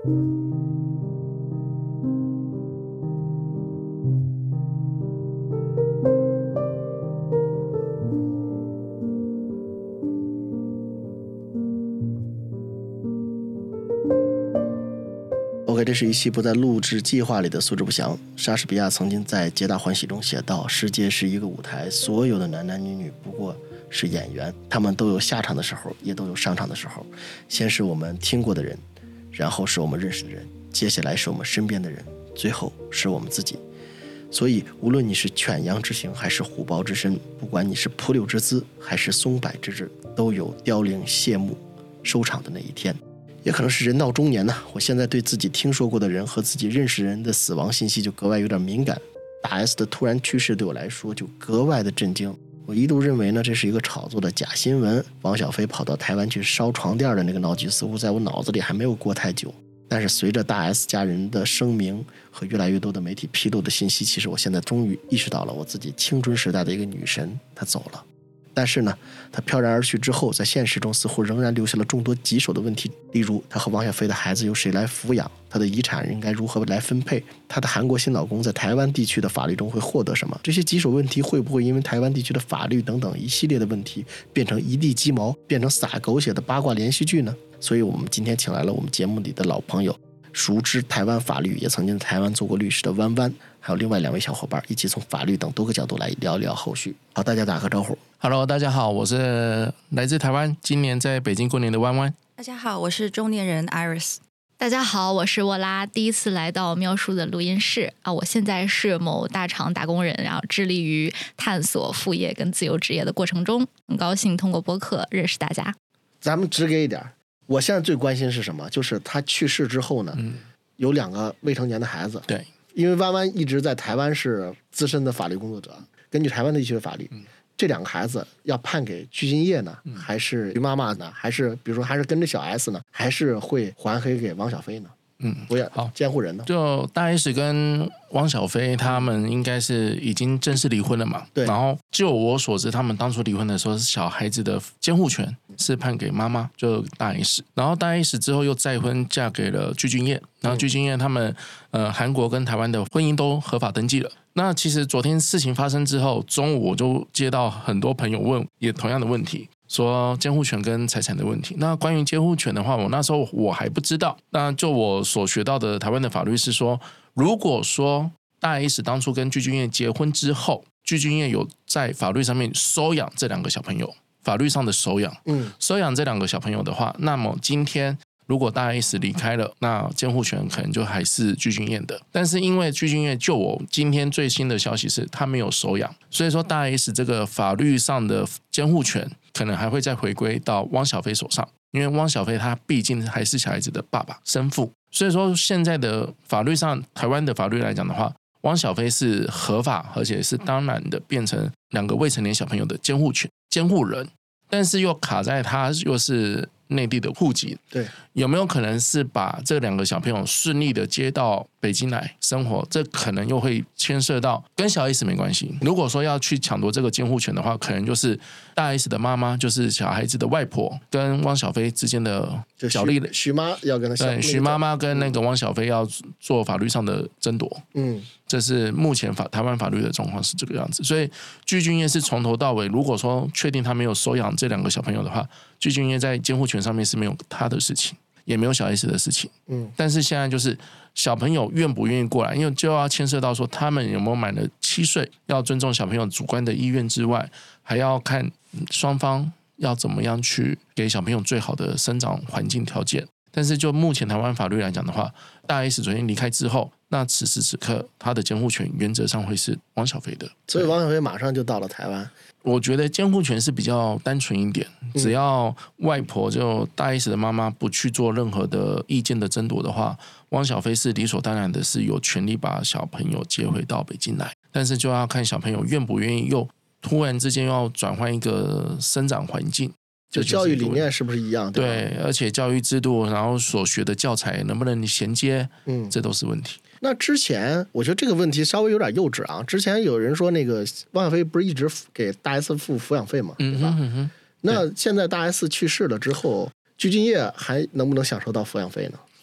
OK， 这是一期不在录制计划里的素质不详。莎士比亚曾经在《皆大欢喜》中写道：世界是一个舞台，所有的男男女女不过是演员，他们都有下场的时候，也都有上场的时候。先是我们听过的人，然后是我们认识的人，接下来是我们身边的人，最后是我们自己。所以无论你是犬羊之形还是虎豹之身，不管你是蒲柳之姿还是松柏之志，都有凋零谢幕收场的那一天。也可能是人到中年呢，我现在对自己听说过的人和自己认识人的死亡信息就格外有点敏感。大 S 的突然去世对我来说就格外的震惊，我一度认为呢这是一个炒作的假新闻。王小飞跑到台湾去烧床垫的那个闹剧似乎在我脑子里还没有过太久，但是随着大 S 家人的声明和越来越多的媒体披露的信息，其实我现在终于意识到了我自己青春时代的一个女神她走了。但是呢，他飘然而去之后，在现实中似乎仍然留下了众多棘手的问题，例如他和王小飞的孩子由谁来抚养，他的遗产应该如何来分配，他的韩国新老公在台湾地区的法律中会获得什么，这些棘手问题会不会因为台湾地区的法律等等一系列的问题变成一地鸡毛，变成撒狗血的八卦连续剧呢？所以我们今天请来了我们节目里的老朋友，熟知台湾法律，也曾经在台湾做过律师的弯弯，还有另外2位小伙伴，一起从法律等多个角度来聊聊后续。好，大家打个招呼。 Hello， 大家好，我是来自台湾，今年在北京过年的弯弯。 大家好，我是中年人 Iris。 大家好，我是沃拉，第一次来到喵叔的录音室啊，我现在是某大厂打工人，然后致力于探索副业跟自由职业的过程中，很高兴通过播客认识大家。 咱们直给一点，我现在最关心是什么？就是他去世之后呢，有2个未成年的孩子。 对， 因为弯弯一直在台湾是资深的法律工作者，根据台湾的一些法律，这2个孩子要判给具俊晔呢，还是于妈妈呢，还是比如说还是跟着小 S 呢，还是会还回给王小飞呢？我也好，监护人呢？ 就大 S 跟汪小菲他们应该是已经正式离婚了嘛？ 对。 然后就我所知，他们当初离婚的时候，是小孩子的监护权是判给妈妈，就大 S。然后大 S 之后又再婚，嫁给了具俊晔。然后具俊晔他们韩国跟台湾的婚姻都合法登记了。那其实昨天事情发生之后，中午我就接到很多朋友问也同样的问题，说监护权跟财产的问题。那关于监护权的话，我那时候我还不知道。那就我所学到的台湾的法律是说，如果说大 S 当初跟具俊晔结婚之后，具俊晔有在法律上面收养这2个小朋友，法律上的收养，收养这2个小朋友的话，那么今天如果大 S 离开了，那监护权可能就还是具俊晔的。但是因为具俊晔，就我今天最新的消息是他没有收养，所以说大 S 这个法律上的监护权可能还会再回归到汪小菲手上，因为汪小菲他毕竟还是小孩子的爸爸生父，所以说现在的法律上，台湾的法律来讲的话，汪小菲是合法而且是当然的变成2个未成年小朋友的监护人，但是又卡在他又是内地的户籍， 对， 有没有可能是把这2个小朋友顺利的接到北京来生活？这可能又会牵涉到跟小 S 没关系。如果说要去抢夺这个监护权的话，可能就是大 S 的妈妈，就是小孩子的外婆，跟汪小菲之间的角力。 徐妈要跟他对，徐妈妈跟那个汪小菲要做法律上的争夺。这是目前台湾法律的状况是这个样子。所以具俊晔是从头到尾，如果说确定他没有收养这2个小朋友的话，具俊晔在监护权上面是没有他的事情，也没有小 S 的事情。但是现在就是小朋友愿不愿意过来，因为就要牵涉到说他们有没有满了7岁，要尊重小朋友主观的意愿之外，还要看双方要怎么样去给小朋友最好的生长环境条件。但是就目前台湾法律来讲的话，大 S 昨天离开之后，那此时此刻他的监护权原则上会是汪小菲的， 所以汪小菲马上就到了台湾。 我觉得监护权是比较单纯一点，只要外婆就大 S 的妈妈不去做任何的意见的争夺的话，汪小菲是理所当然的是有权利把小朋友接回到北京来，但是就要看小朋友愿不愿意又突然之间要转换一个生长环境。 就教育理念是不是一样？ 对，而且教育制度，然后所学的教材能不能衔接，这都是问题。 那之前我觉得这个问题稍微有点幼稚啊。之前有人说那个汪小菲不是一直给大 S 付抚养费吗？对吧？那现在大 S 去世了之后，具俊晔还能不能享受到抚养费呢？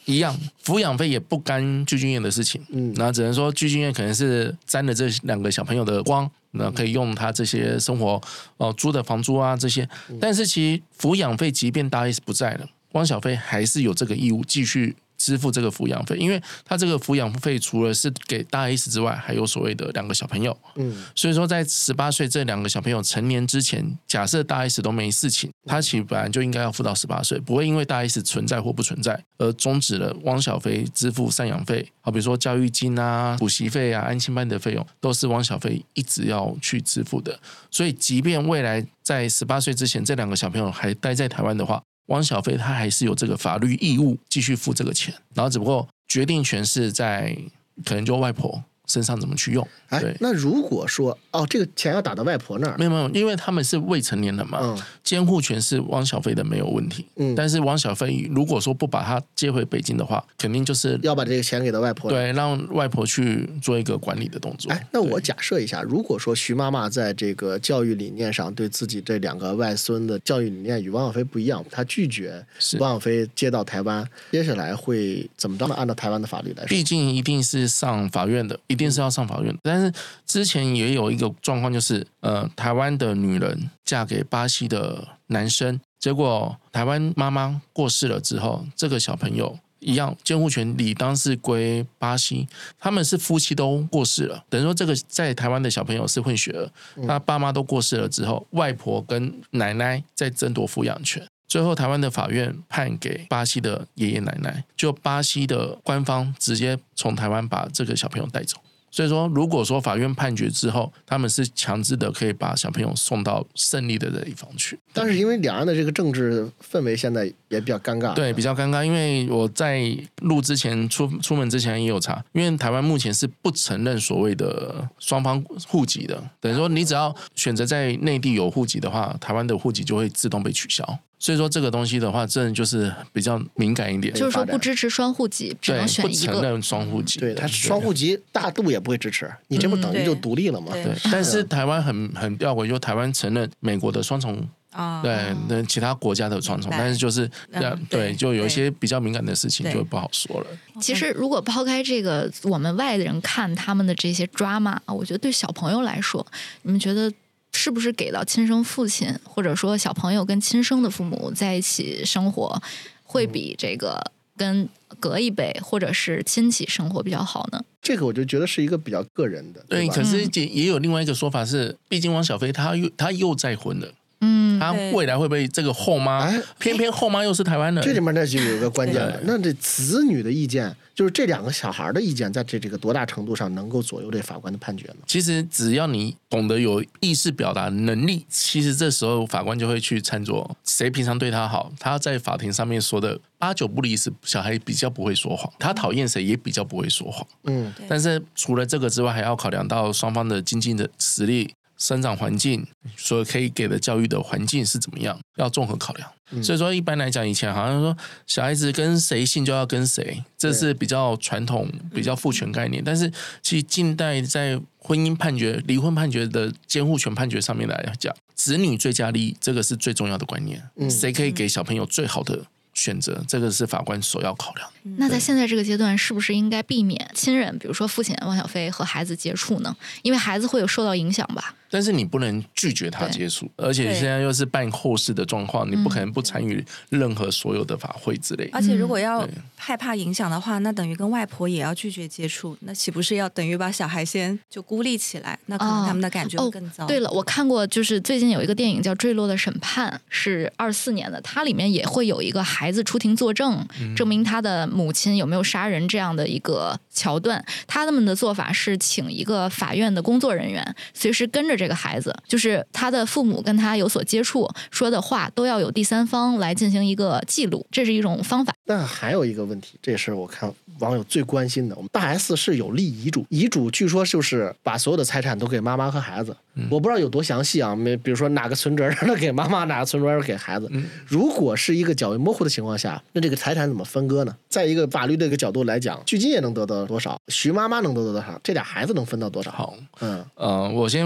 一样，抚养费也不干具俊晔的事情，那只能说具俊晔可能是沾了这2个小朋友的光，那可以用他这些生活租的房租啊这些，但是其实抚养费即便大 S 不在了，汪小菲还是有这个义务继续支付这个抚养费，因为他这个抚养费除了是给大 S 之外，还有所谓的2个小朋友。所以说在18岁这2个小朋友成年之前，假设大 S 都没事情，他其实本来就应该要付到18岁，不会因为大 S 存在或不存在而终止了汪小菲支付赡养费，好比如说教育金啊、补习费啊、安亲班的费用，都是汪小菲一直要去支付的。所以即便未来在18岁之前这2个小朋友还待在台湾的话，汪小菲他还是有这个法律义务继续付这个钱，然后只不过决定权是在可能就外婆身上怎么去用。对， 那如果说这个钱要打到外婆那儿， 没有，因为他们是未成年人嘛，监护权是汪小菲的没有问题。但是汪小菲如果说不把他接回北京的话，肯定就是要把这个钱给到外婆， 对，让外婆去做一个管理的动作。 那我假设一下，如果说徐妈妈在这个教育理念上对自己这2个外孙的教育理念与汪小菲不一样，她拒绝汪小菲接到台湾，接下来会怎么着呢？按照台湾的法律来说， 毕竟一定是上法院的，一定是要上法院的。但是之前也有一个状况，就是台湾的女人嫁给巴西的男生，结果台湾妈妈过世了之后，这个小朋友一样监护权理当是归巴西，他们是夫妻都过世了，等于说这个在台湾的小朋友是混血儿，他爸妈都过世了之后，外婆跟奶奶在争夺抚养权，最后台湾的法院判给巴西的爷爷奶奶，就巴西的官方直接从台湾把这个小朋友带走。所以说如果说法院判决之后，他们是强制的可以把小朋友送到胜利的这一方去， 但是因为两岸的这个政治氛围现在也比较尴尬， 对，比较尴尬。因为我在录之前出门之前也有查，因为台湾目前是不承认所谓的双方户籍的，等于说你只要选择在内地有户籍的话，台湾的户籍就会自动被取消。所以说这个东西的话，真的就是比较敏感一点， 就是说不支持双户籍，只能选一个， 不承认双户籍。 对，他双户籍大陆也不会支持，你这不等于就独立了吗？ 对，但是台湾很吊诡，就台湾承认美国的双重。对，其他国家的双重，但是就是对，就有一些比较敏感的事情就不好说了。 其实如果抛开这个，我们外人看他们的这些drama，我觉得对小朋友来说，你们觉得是不是给到亲生父亲，或者说小朋友跟亲生的父母在一起生活，会比这个跟隔一辈或者是亲戚生活比较好呢？ 这个我就觉得是一个比较个人的。 对，可是也有另外一个说法是，毕竟汪小菲他又再婚了。他未来会不会这个后妈，偏偏后妈又是台湾人？ 这里面那就有个关键了，那这子女的意见，就是这2个小孩的意见，在这个多大程度上能够左右这法官的判决呢？ 其实只要你懂得有意识表达能力，其实这时候法官就会去参酌谁平常对他好，他在法庭上面说的8、9不离10，小孩比较不会说谎，他讨厌谁也比较不会说谎。但是除了这个之外，还要考量到双方的经济的实力、生长环境，所以可以给的教育的环境是怎么样，要综合考量。所以说一般来讲，以前好像说小孩子跟谁姓就要跟谁，这是比较传统、比较父权概念。但是其实近代在婚姻判决、离婚判决的监护权判决上面来讲，子女最佳利益这个是最重要的观念，谁可以给小朋友最好的选择，这个是法官首要考量。 那在现在这个阶段，是不是应该避免亲人，比如说父亲汪小菲和孩子接触呢？因为孩子会有受到影响吧。 但是你不能拒绝他接触，而且现在又是办后事的状况，你不可能不参与任何所有的法会之类的。 而且如果要害怕影响的话，那等于跟外婆也要拒绝接触，那岂不是要等于把小孩先就孤立起来？那可能他们的感觉会更糟。 对了，我看过，就是最近有一个电影叫《坠落的审判》，是24年的，它里面也会有一个孩子出庭作证，证明他的母亲有没有杀人这样的一个桥段。他们的做法是请一个法院的工作人员随时跟着这个孩子，就是他的父母跟他有所接触，说的话都要有第三方来进行一个记录，这是一种方法。 但还有一个问题，这也是我看网友最关心的，我们大 S 是有立遗嘱，遗嘱据说就是把所有的财产都给妈妈和孩子，我不知道有多详细啊，比如说哪个存折给妈妈，哪个存折给孩子。如果是一个较为模糊的情况下，那这个财产怎么分割呢？在一个法律这个角度来讲，具金也能得到多少，徐妈妈能得到多少，这俩孩子能分到多少？ 好，我先回应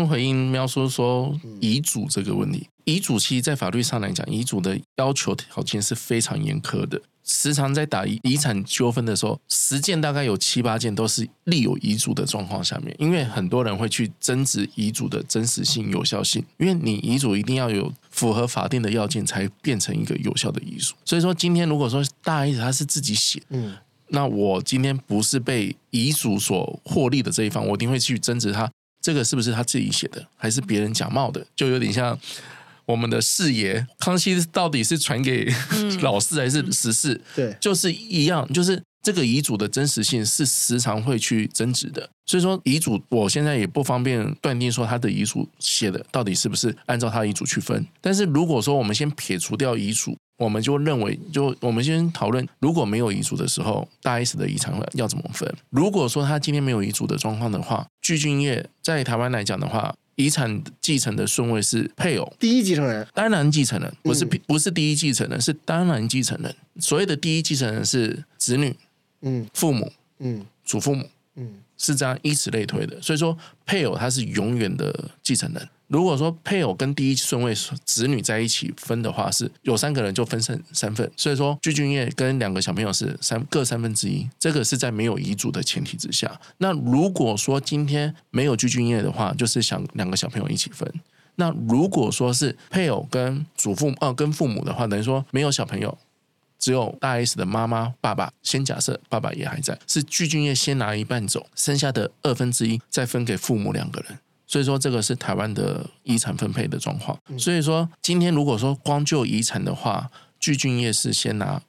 喵叔说遗嘱这个问题。遗嘱其实在法律上来讲，遗嘱的要求条件是非常严苛的，时常在打遗产纠纷的时候，10件大概有7、8件都是立有遗嘱的状况下面，因为很多人会去争执遗嘱的真实性、有效性，因为你遗嘱一定要有符合法定的要件才变成一个有效的遗嘱。所以说今天如果说大 S 他是自己写，那我今天不是被遗嘱所获利的这一方，我一定会去争执他这个是不是他自己写的，还是别人假冒的，就有点像我们的四爷康熙到底是传给老四还是14？对，就是一样，就是这个遗嘱的真实性是时常会去争执的。所以说遗嘱我现在也不方便断定说他的遗嘱写的到底是不是按照他的遗嘱去分，但是如果说我们先撇除掉遗嘱，我们就认为，就我们先讨论，如果没有遗嘱的时候，大 S 的遗产要怎么分？如果说他今天没有遗嘱的状况的话，具俊晔在台湾来讲的话，遗产继承的顺位是配偶第一继承人， 当然继承人，不是第一继承人，是当然继承人。所谓的第一继承人是子女、父母、祖父母，是这样依此类推的。所以说配偶他是永远的继承人。如果说配偶跟第一顺位子女在一起分的话，是有3个人就分成3份，所以说具俊晔跟2个小朋友是各1/3，这个是在没有遗嘱的前提之下。那如果说今天没有具俊晔的话，就是想2个小朋友一起分。那如果说是配偶跟跟父母的话，等于说没有小朋友，只有大 S 的妈妈、爸爸，先假设爸爸也还在，是具俊晔先拿一半走，剩下的1/2再分给父母2个人。所以说这个是台湾的遗产分配的状况。所以说今天如果说光就遗产的话，具俊晔是先拿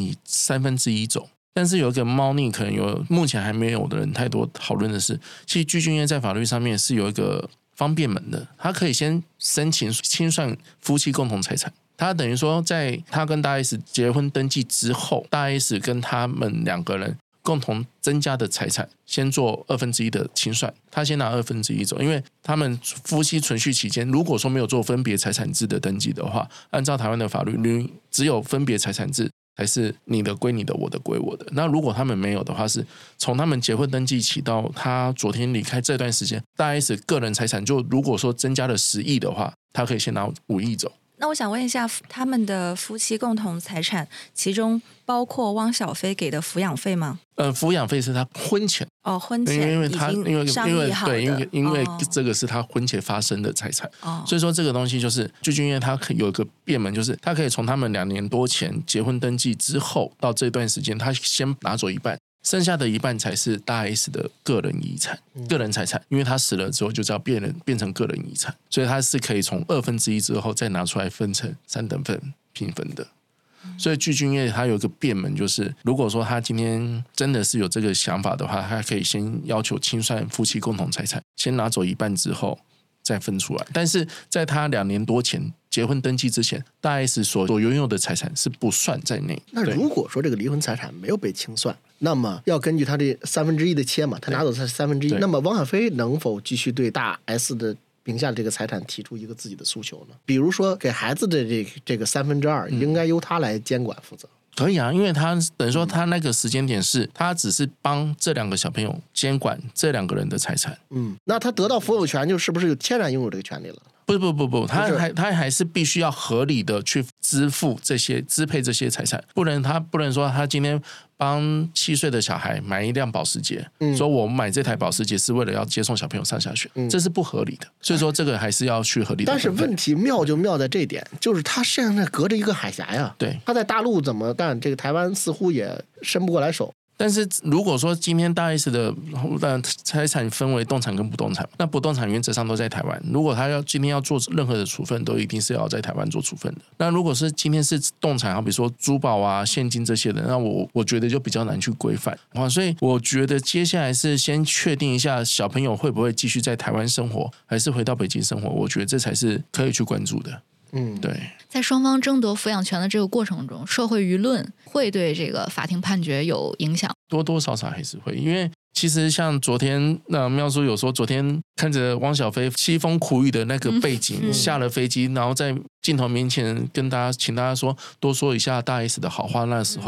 1/3走。但是有一个猫腻，可能目前还没有的人太多讨论的是，其实具俊晔在法律上面是有一个方便门的，他可以先申请清算夫妻共同财产。他等于说在他跟大 S 结婚登记之后，大 S 跟他们2个人共同增加的财产先做1/2的清算，他先拿1/2走，因为他们夫妻存续期间，如果说没有做分别财产制的登记的话，按照台湾的法律，你只有分别财产制才是你的归你的，我的归我的。那如果他们没有的话，是从他们结婚登记起到他昨天离开这段时间，大 S 个人财产就如果说增加了10亿的话，他可以先拿5亿走。 那我想问一下，他们的夫妻共同财产其中包括汪小菲给的抚养费吗？ 抚养费是他婚前婚前已经商议好的， 因为这个是他婚前发生的财产，所以说这个东西就是具俊晔他有一个变门，就是他可以从他们2年多前结婚登记之后到这段时间，他先拿走一半，剩下的一半才是大 S 的个人遗产、个人财产，因为他死了之后就叫变成个人遗产，所以他是可以从1/2之后再拿出来分成3等份平分的。所以具俊晔他有一个变门，就是如果说他今天真的是有这个想法的话，他可以先要求清算夫妻共同财产，先拿走一半之后再分出来。但是在他2年多前结婚登记之前，大 S 所拥有的财产是不算在内。 那如果说这个离婚财产没有被清算，那么要根据他这1/3的切嘛，他拿走他1/3，那么汪小菲能否继续对大 S 的名下的这个财产提出一个自己的诉求呢？比如说给孩子的这个2/3应该由他来监管负责。 可以啊，因为他等于说他那个时间点是他只是帮这2个小朋友监管这2个人的财产。 那他得到抚养权就是不是天然拥有这个权利了？ 不，他还是必须要合理的去支配这些财产，他不能说他今天帮7岁的小孩买一辆保时捷，说我买这台保时捷是为了要接送小朋友上下学，这是不合理的。所以说这个还是要去合理的。 但是问题妙就妙在这一点，就是他现在隔着一个海峡呀， 对， 他在大陆怎么干，这个台湾似乎也伸不过来手。 但是如果说今天大 S 的财产分为动产跟不动产，那不动产原则上都在台湾，如果他今天要做任何的处分，都一定是要在台湾做处分的。那如果是今天是动产，好比说珠宝啊、现金这些的，那我觉得就比较难去规范。所以我觉得接下来是先确定一下小朋友会不会继续在台湾生活，还是回到北京生活，我觉得这才是可以去关注的。对， 在双方争夺抚养权的这个过程中，社会舆论会对这个法庭判决有影响， 多多少少还是会。因为其实像昨天妙叔有说，昨天看着汪小菲凄风苦雨的那个背景，下了飞机，然后在镜头面前请大家说多说一下大 S 的好话，那时候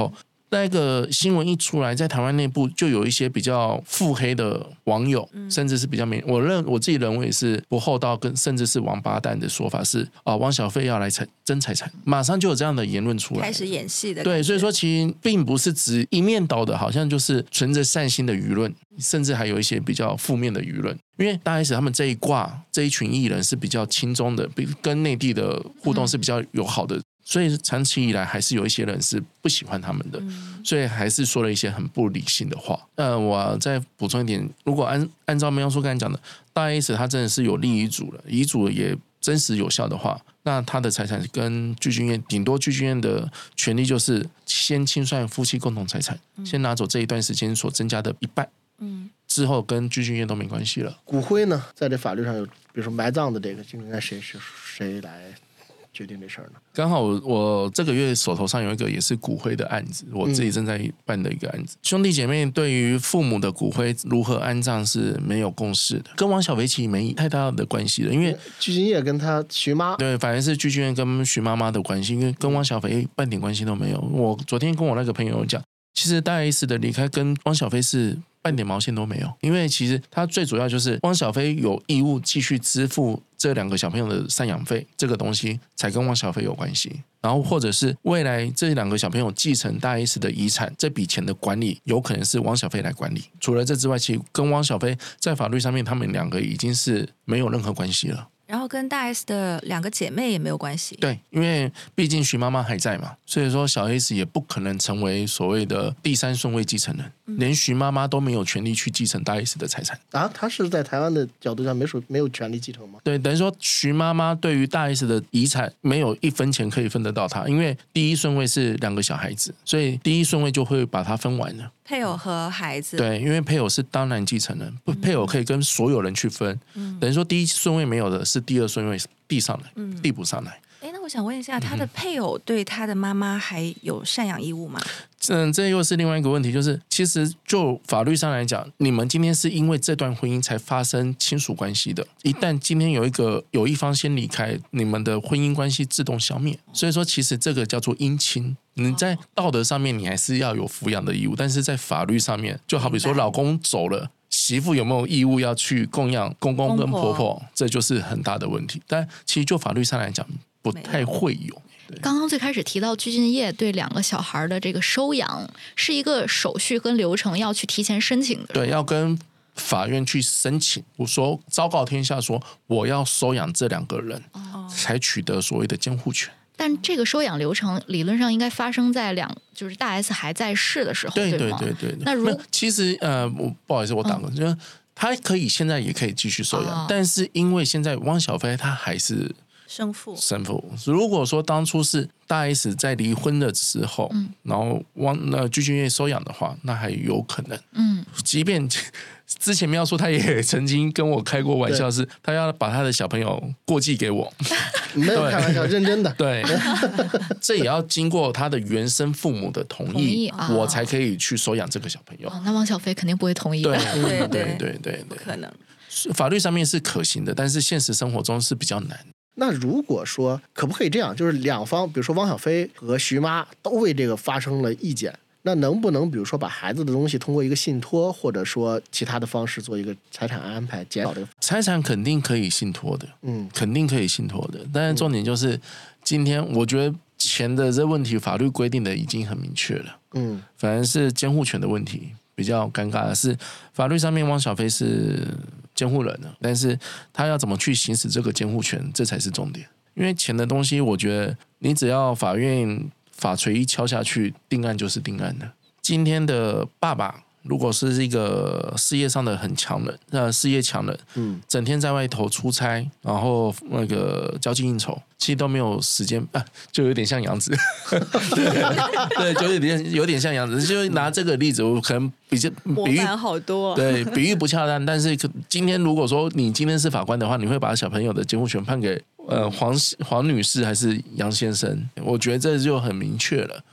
那个新闻一出来，在台湾内部就有一些比较腹黑的网友，甚至是比较我自己认为是不厚道跟甚至是王八蛋的说法是汪小菲要来争财产，马上就有这样的言论出来， 开始演戏的。 对，所以说其实并不是只一面倒的，好像就是存着善心的舆论，甚至还有一些比较负面的舆论。因为大 S 他们这一挂这一群艺人是比较亲中的，跟内地的互动是比较友好的，所以长期以来还是有一些人是不喜欢他们的，所以还是说了一些很不理性的话。我再补充一点，如果按照苗叔刚才讲的，大 S 他真的是有立遗嘱了，遗嘱也真实有效的话，那他的财产跟具俊晔顶多具俊晔的权利就是先清算夫妻共同财产，先拿走这一段时间所增加的一半，之后跟具俊晔都没关系了。 骨灰呢，在这法律上有，比如说埋葬的这个，应该谁来决定这事儿呢？ 刚好我这个月手头上有一个也是骨灰的案子，我自己正在办的一个案子。兄弟姐妹对于父母的骨灰如何安葬是没有共识的，跟汪小菲其实没太大的关系了，因为具俊晔跟他徐妈， 对，反而是具俊晔跟徐妈妈的关系，因为跟汪小菲半点关系都没有。我昨天跟我那个朋友讲，其实大 S 的离开跟汪小菲是半点毛线都没有，因为其实他最主要就是汪小菲有义务继续支付这2个小朋友的赡养费，这个东西才跟汪小菲有关系。然后或者是未来这2个小朋友继承大 S 的遗产，这笔钱的管理有可能是汪小菲来管理。除了这之外，其实跟汪小菲在法律上面，他们2个已经是没有任何关系了。 然后跟大 S 的2个姐妹也没有关系。 对，因为毕竟徐妈妈还在嘛，所以说小 S 也不可能成为所谓的第3顺位继承人，连徐妈妈都没有权利去继承大 S 的财产啊。她是在台湾的角度上没有权利继承吗？ 对，等于说徐妈妈对于大 S 的遗产没有1分钱可以分得到她，因为第1顺位是2个小孩子，所以第1顺位就会把它分完了。 配偶和孩子， 对，因为配偶是当然继承人，配偶可以跟所有人去分，等于说第1顺位没有的是第2顺位递上来，递补上来。 那我想问一下，他的配偶对他的妈妈还有赡养义务吗？ 这又是另外一个问题，就是其实就法律上来讲，你们今天是因为这段婚姻才发生亲属关系的，一旦今天有一方先离开，你们的婚姻关系自动消灭。所以说其实这个叫做姻亲，你在道德上面你还是要有抚养的义务，但是在法律上面，就好比说老公走了，媳妇有没有义务要去供养公公跟婆婆，这就是很大的问题。但其实就法律上来讲不太会有。 刚刚最开始提到具俊晔对2个小孩的这个收养是一个手续跟流程要去提前申请的， 对，要跟法院去申请，我说昭告天下说我要收养这2个人，才取得所谓的监护权。 但这个收养流程理论上应该发生在就是大 S 还在世的时候， 对吗？ 对。 那其实不好意思，我打个就是他现在也可以继续收养，但是因为现在汪小菲他还是生父。 如果说当初是大 S 在离婚的时候，然后具俊晔收养的话，那还有可能。即便之前苗叔他也曾经跟我开过玩笑，是他要把他的小朋友过继给我， 没有开玩笑，认真的。 对，这也要经过他的原生父母的同意，我才可以去收养这个小朋友。 那汪小菲肯定不会同意的。 对，不可能。 法律上面是可行的，但是现实生活中是比较难。 那如果说可不可以这样，就是2方，比如说汪小菲和徐妈都为这个发生了意见，那能不能比如说把孩子的东西通过一个信托，或者说其他的方式做一个财产安排，减少这个财产肯定可以信托的，肯定可以信托的。但是重点就是，今天我觉得钱的这问题，法律规定的已经很明确了，反而是监护权的问题。比较尴尬的是，法律上面汪小菲是监护人了，但是他要怎么去行使这个监护权，这才是重点。因为钱的东西，我觉得你只要法院法锤一敲下去，定案就是定案了。今天的爸爸如果是一个事业上的很强人，事业强人，整天在外头出差，然后那个交际应酬，其实都没有时间，就有点像杨子，对，就有点像杨子。就拿这个例子，我可能比喻好多， 对，比喻不恰当。但是今天如果说你今天是法官的话，你会把小朋友的监护权判给黄女士还是杨先生？我觉得这就很明确了。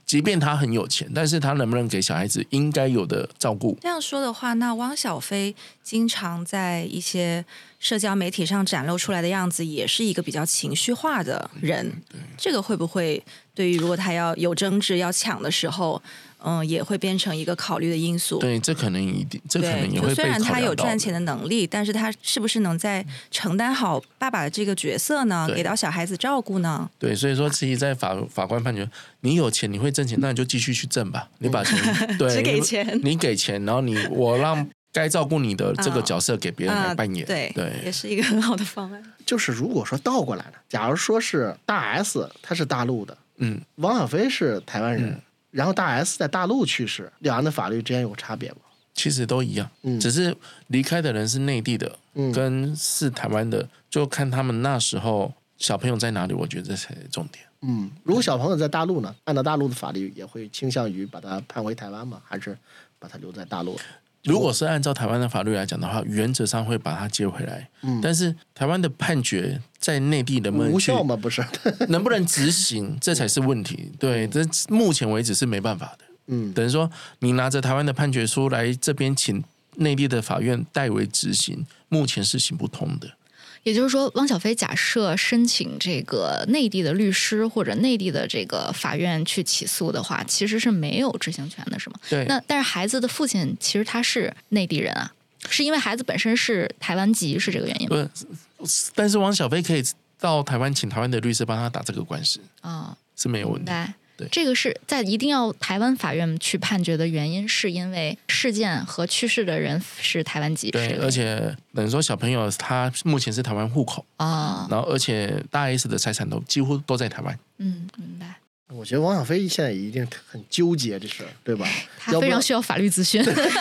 即便他很有钱，但是他能不能给小孩子应该有的照顾？ 这样说的话，那汪小菲经常在一些社交媒体上展露出来的样子，也是一个比较情绪化的人。这个会不会对于如果他要有争执要抢的时候，也会变成一个考虑的因素？ 对，这可能也会被考量到。 虽然他有赚钱的能力，但是他是不是能在承担好爸爸的这个角色呢？给到小孩子照顾呢？ 对，所以说其实在法官判决，你有钱你会挣钱，那你就继续去挣吧，你把钱对， 只给钱， 你给钱，然后我让该照顾你的这个角色给别人来扮演， 对，也是一个很好的方案。 就是如果说倒过来了，假如说是大 S 他是大陆的，汪小菲是台湾人，然后大 S 在大陆去世，两岸的法律之间有差别吗？ 其实都一样，只是离开的人是内地的，跟是台湾的，就看他们那时候小朋友在哪里，我觉得这才是重点。 如果小朋友在大陆呢，按照大陆的法律也会倾向于把他判回台湾吗？还是把他留在大陆？ 如果是按照台湾的法律来讲的话，原则上会把他接回来。但是台湾的判决在内地能不能无效吗？不是， 能不能执行，这才是问题。对，这目前为止是没办法的。等于说你拿着台湾的判决书来这边请内地的法院代为执行，目前是行不通的。 也就是说，汪小菲假设申请这个内地的律师或者内地的这个法院去起诉的话，其实是没有执行权的，是吗？ 对。 但是孩子的父亲其实他是内地人啊，是因为孩子本身是台湾籍，是这个原因吗？ 不，但是汪小菲可以到台湾请台湾的律师帮他打这个官司是没有问题。对， 这个是在一定要台湾法院去判决的原因，是因为事件和去世的人是台湾籍。 对，而且等于说小朋友他目前是台湾户口然后而且大 S 的财产几乎都在台湾。 明白。 我觉得汪小菲现在一定很纠结这事，对吧？ 他非常需要法律咨询。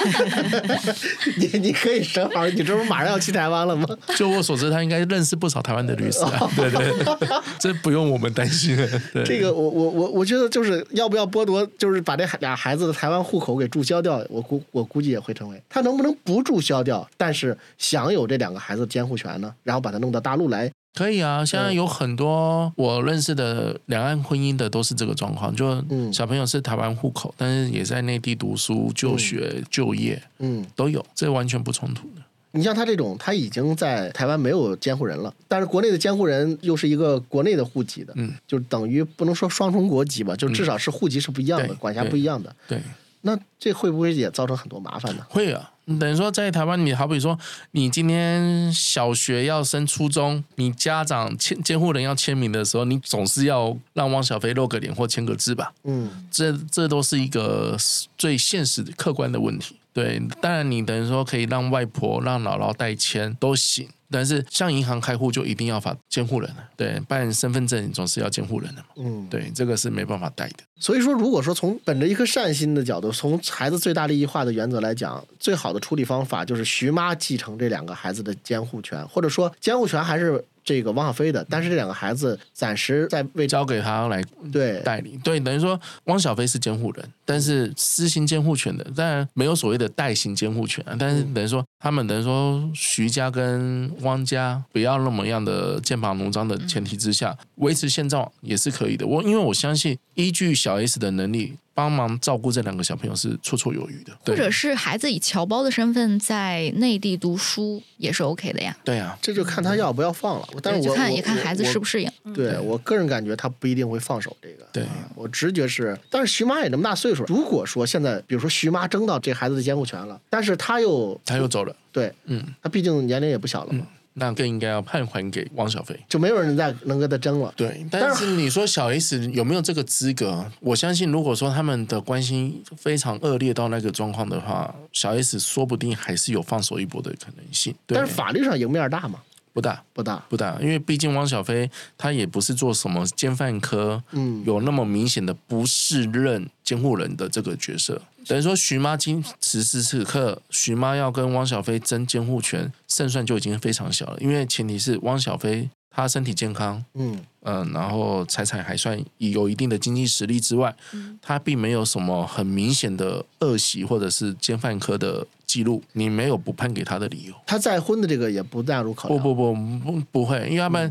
你可以正好，你这不是马上要去台湾了吗？ 就我所知，他应该认识不少台湾的律师对，这不用我们担心。 这个我觉得就是要不要剥夺，就是把这俩孩子的台湾户口给注销掉，我估计也会成为他能不能不注销掉，但是享有这两个孩子的监护权呢？然后把他弄到大陆来。 可以啊，现在有很多我认识的两岸婚姻的都是这个状况，就小朋友是台湾户口，但是也在内地读书、就学、就业，都有，这完全不冲突的。 你像他这种，他已经在台湾没有监护人了，但是国内的监护人又是一个国内的户籍的，就等于不能说双重国籍吧，就至少是户籍是不一样的，管辖不一样的。 对， 那这会不会也造成很多麻烦呢？ 会啊。等于说在台湾，你好比说你今天小学要升初中，你家长监护人要签名的时候，你总是要让汪小菲露个脸或签个字吧。这都是一个最现实的客观的问题。对，当然你等于说可以让外婆让姥姥代签都行，但是像银行开户就一定要监护人了。对，办身份证总是要监护人的嘛。对，这个是没办法带的。 所以说，如果说从本着一颗善心的角度，从孩子最大利益化的原则来讲，最好的处理方法就是徐妈继承这两个孩子的监护权，或者说监护权还是这个汪小菲的，但是这两个孩子暂时在为交给他来代理。对，等于说汪小菲是监护人，但是施行监护权的，当然没有所谓的代行监护权但是等于说他们等于说徐家跟汪家不要那么样的剑拔弩张的前提之下，维持现状也是可以的。因为我相信依据小 S 的能力，帮忙照顾这两个小朋友是绰绰有余的。 或者是孩子以侨胞的身份在内地读书也是 OK 的呀。 对啊， 这就看他要不要放了。但是也看孩子适不适应。 对，我个人感觉他不一定会放手这个。 对， 我直觉是，但是徐妈也这么大岁数，如果说现在比如说徐妈争到这孩子的监护权了，但是他又走了，对，他毕竟年龄也不小了嘛。 那更应该要判还给汪小菲， 就没有人再能跟他争了。 对，但是你说小 S 有没有这个资格？我相信，如果说他们的关系非常恶劣到那个状况的话，小 S 说不定还是有放手一搏的可能性。 但是法律上赢面大吗？ 不大，因为毕竟汪小菲他也不是做什么奸犯科，有那么明显的不适任监护人的这个角色。等于说徐妈此时此刻，徐妈要跟汪小菲争监护权，胜算就已经非常小了。因为前提是汪小菲他身体健康，然后财产还算有一定的经济实力之外，他并没有什么很明显的恶习或者是奸犯科的记录，你没有不判给他的理由。 他再婚的这个也不纳入考量。 不会，因为他们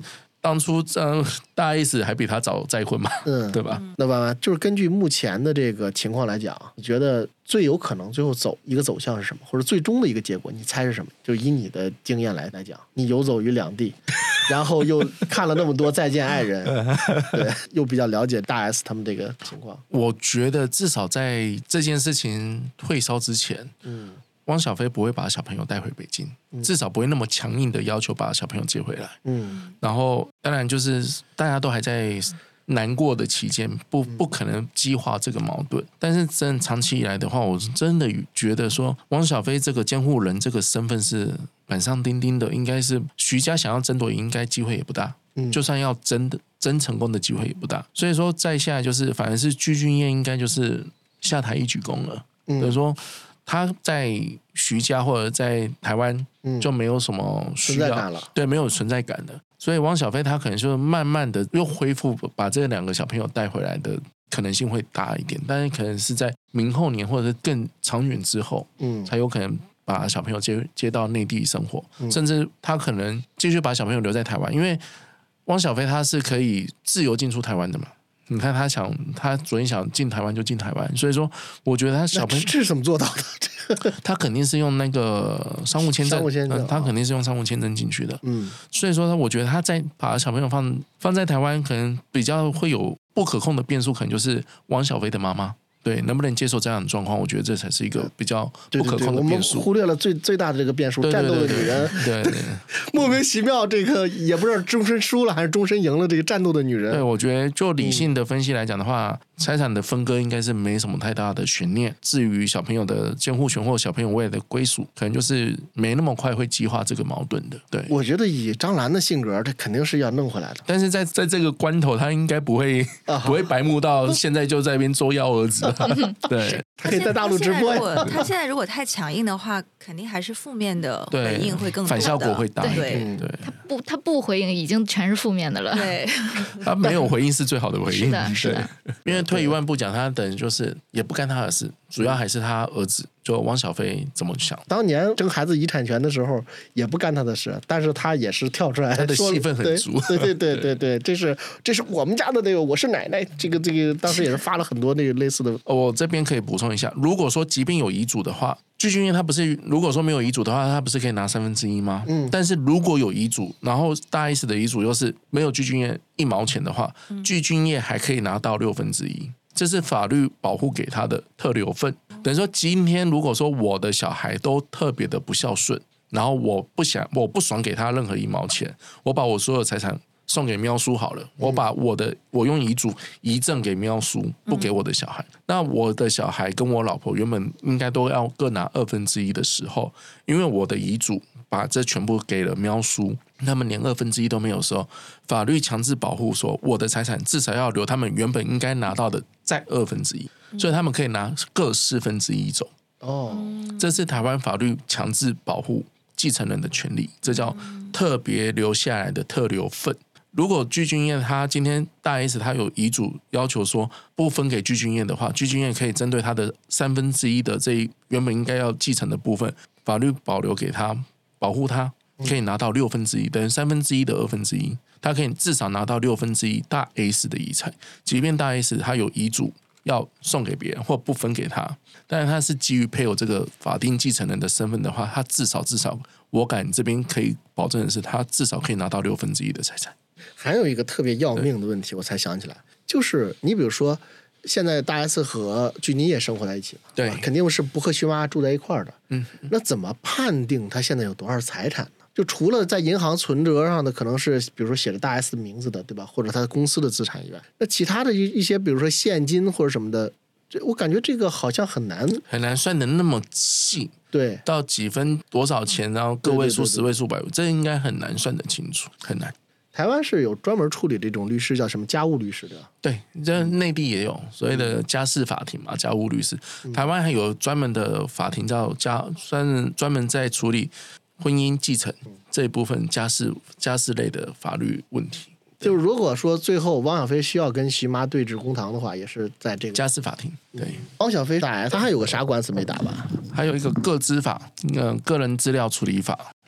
当初大 S 还比他早再婚嘛，对吧？ 那爸爸就是根据目前的这个情况来讲，你觉得最有可能最后走向是什么，或者最终的一个结果，你猜是什么？就以你的经验来讲，你游走于两地，然后又看了那么多再见爱人，对，又比较了解大 S 他们这个情况。 我觉得至少在这件事情退烧之前，汪小菲不会把小朋友带回北京，至少不会那么强硬的要求把小朋友接回来。然后当然就是大家都还在难过的期间，不可能激化这个矛盾。但是真长期以来的话，我真的觉得说，汪小菲这个监护人这个身份是板上钉钉的，应该是徐家想要争夺，应该机会也不大。就算要争成功的机会也不大。所以说，再下来就是反而是具俊晔应该就是下台一鞠躬了。所以说他在徐家或者在台湾就没有什么需要，对，没有存在感的。所以汪小菲他可能就慢慢的又恢复，把这两个小朋友带回来的可能性会大一点，但是可能是在明后年或者是更长远之后，才有可能把小朋友接到内地生活，甚至他可能继续把小朋友留在台湾，因为汪小菲他是可以自由进出台湾的嘛。你看他昨天想进台湾就进台湾，所以说我觉得他小朋友这是怎么做到的？ 他肯定是用那个商务签证，他肯定是用商务签证进去的。所以说我觉得他在把小朋友放在台湾，可能比较会有不可控的变数，可能就是汪小菲的妈妈。对，能不能接受这样的状况？我觉得这才是一个比较不可控的变数。 我们忽略了最大的这个变数，战斗的女人， 对， 莫名其妙，这个也不知道终身输了还是终身赢了，这个战斗的女人。 对，我觉得就理性的分析来讲的话，财产的分割应该是没什么太大的悬念。至于小朋友的监护权或小朋友未来的归属，可能就是没那么快会激化这个矛盾的。对， 我觉得以张兰的性格，他肯定是要弄回来的。 但是在这个关头，他应该不会白目到现在就在那边捉妖儿子。对， 他可以在大陆直播呀。 他现在如果太强硬的话，肯定还是负面的回应会更多的， 反效果会大。 对， 他不回应已经全是负面的了。 对， 他没有回应是最好的回应。 是的。 因为退一万步讲，他等于就是也不干他的事，主要还是他儿子。就汪小菲怎么想？ 当年争孩子遗产权的时候，也不干他的事，但是他也是跳出来， 他的戏份很足。 对，这是我们家的那个，我是奶奶，这个当时也是发了很多那个类似的。 我这边可以补充一下，如果说即便有遗嘱的话，具俊晔他不是如果说没有遗嘱的话，他不是可以拿1/3吗？但是如果有遗嘱，然后大 S 的遗嘱又是没有具俊晔1毛钱的话，具俊晔还可以拿到1/6。这是法律保护给他的特留份，等于说今天如果说我的小孩都特别的不孝顺，然后我不爽给他任何1毛钱，我把我所有财产送给喵叔好了，我用遗嘱遗赠给喵叔，不给我的小孩。那我的小孩跟我老婆原本应该都要各拿1/2的时候，因为我的遗嘱把这全部给了喵叔，他们连1/2都没有的时候，法律强制保护说我的财产至少要留他们原本应该拿到的再1/2，所以他们可以拿各1/4走。这是台湾法律强制保护继承人的权利，这叫特别留下来的特留份。如果具俊晔他今天大 S 他有遗嘱要求说不分给具俊晔的话，具俊晔可以针对他的1/3的这原本应该要继承的部分，法律保留给他，保护他，可以拿到1/6，等于1/3的1/2，他可以至少拿到1/6大 S 的遗产。即便大 S 他有遗嘱要送给别人或不分给他，但是他是基于配偶这个法定继承人的身份的话，他至少我敢这边可以保证的是，他至少可以拿到1/6的财产。 还有一个特别要命的问题，我才想起来，就是你比如说，现在大 S 和具妮也生活在一起嘛， 对， 肯定是不和徐妈住在一块儿的。那怎么判定他现在有多少财产呢？就除了在银行存折上的可能是比如说写着大 S 的名字的，对吧？或者他公司的资产以外，那其他的一些比如说现金或者什么的，我感觉这个好像很难算得那么细。 对， 到几分多少钱，然后个位数、10位数、100位，这应该很难算得清楚，很难。 台湾是有专门处理这种律师，叫什么家务律师的？ 对，这内地也有所谓的家事法庭嘛，家务律师。台湾还有专门的法庭叫专门在处理婚姻继承这一部分家事类的法律问题。 就是如果说最后汪小菲需要跟徐妈对峙公堂的话，也是在这个家事法庭。对， 汪小菲打他还有个啥官司没打吧？ 还有一个个资法，个人资料处理法。